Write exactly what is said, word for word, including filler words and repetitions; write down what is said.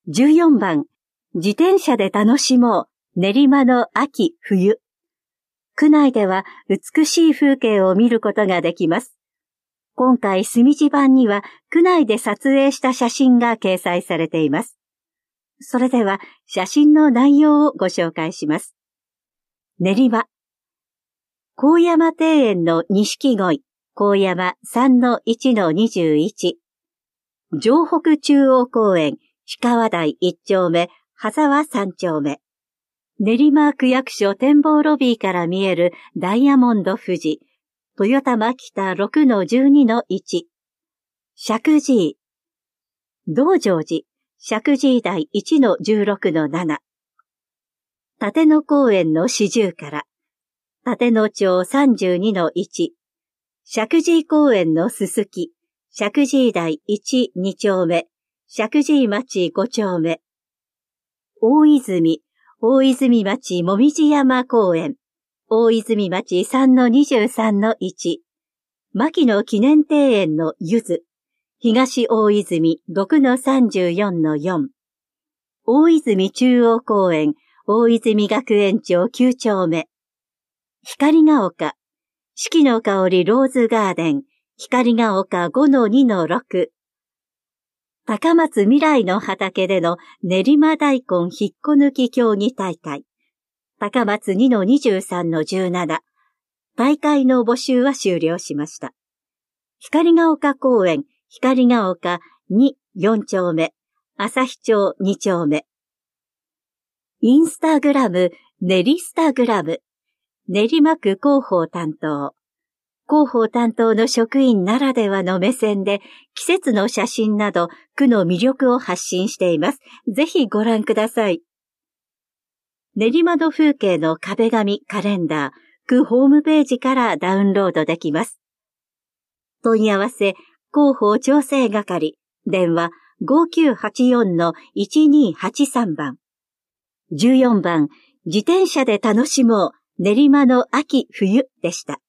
じゅうよんばん、自転車で楽しもう練馬の秋冬。区内では美しい風景を見ることができます。今回墨字版には区内で撮影した写真が掲載されています。それでは写真の内容をご紹介します。練馬。高山庭園の錦鯉、高山 さんのいちのにじゅういち。城北中央公園、氷川台いっ丁目、羽沢さん丁目。練馬区役所展望ロビーから見えるダイヤモンド富士、豊玉北 ろくのじゅうにのいち。石神井。道成寺、石神井台 いちのじゅうろくのなな。立野公園の四十から、立野町 さんじゅうにのいち。石神井公園のすすき、石神井台いち、に丁目、石神井町ご丁目。大泉、大泉町もみじ山公園、大泉町 さんのにじゅうさんのいち。牧野記念庭園のゆず、東大泉 ろくのさんじゅうよんのよん。大泉中央公園、大泉学園町きゅう丁目。光が丘、四季の香りローズガーデン、光が丘 ごのにのろく。高松未来の畑での練馬大根引っこ抜き競技大会。高松 にのにじゅうさんのじゅうなな。大会の募集は終了しました。光が丘公園、光が丘に、よん丁目、旭町に丁目。インスタグラム、練りスタグラム。練馬区広報担当。広報担当の職員ならではの目線で季節の写真など区の魅力を発信しています。ぜひご覧ください。練馬の風景の壁紙カレンダー、区ホームページからダウンロードできます。問い合わせ、広報調整係、電話 ごきゅうはちよんのいちにはちさん 番。じゅうよんばん、自転車で楽しもう練馬の秋冬でした。